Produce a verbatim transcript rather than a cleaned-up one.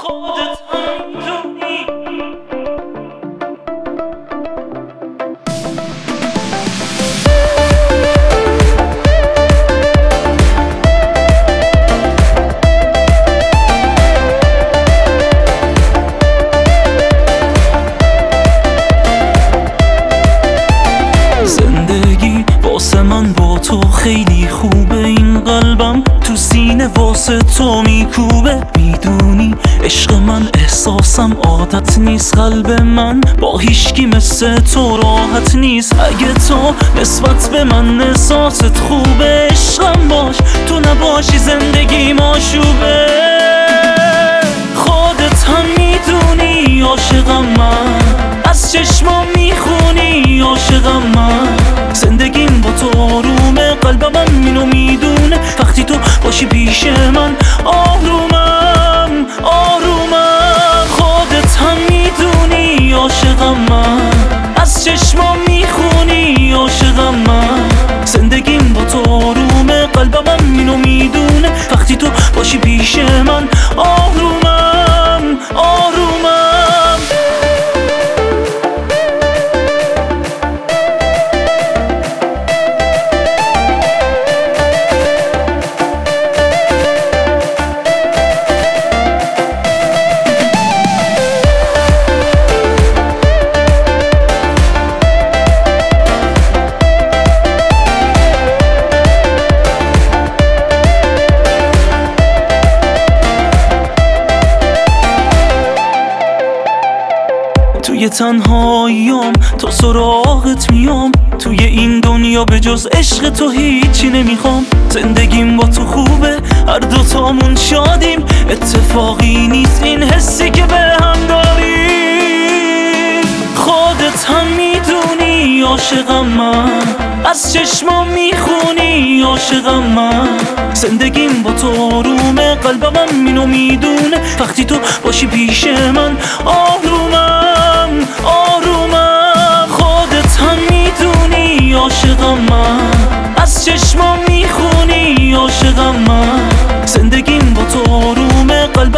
خودت هم میدونی. زندگی واسه من با تو خیلی خوبه، این قلبم تو سینه واسه تو میکوبه. میدونی عشق من احساسم عادت نیست، قلب من با هیچکی مثل تو راحت نیست. اگه تو نسبت به من احساست خوبه، عشقم باش، تو نباشی زندگی ماشوبه. خودت هم میدونی عاشقم من، از چشمام میخونی عاشقم من. زندگیم با تو آرومه، قلبم اینو میدونه، وقتی تو باشی پیش من آرومم آرومم. خودت هم میدونی عاشقم من، از چشمام میخونی عاشقم من. زندگیم با تو آرومه، قلبم اینو میدونه، وقتی تو باشی پیش من آرومم آرومم. توی تنهاییام تا سراغت میام، توی این دنیا به جز عشق تو هیچی نمیخوام. زندگیم با تو خوبه، هر دوتامون شادیم، اتفاقی نیست این حسی که به هم داریم. خودت هم میدونی عاشقم من، از چشمام میخونی عاشقم من. زندگیم با تو آرومه، قلبم اینو میدونه، وقتی تو باشی پیش من آرومم آرومم. خودت هم میدونی عاشقم من، از چشمام میخونی عاشقم من. زندگیم با تو آرومه، قلبم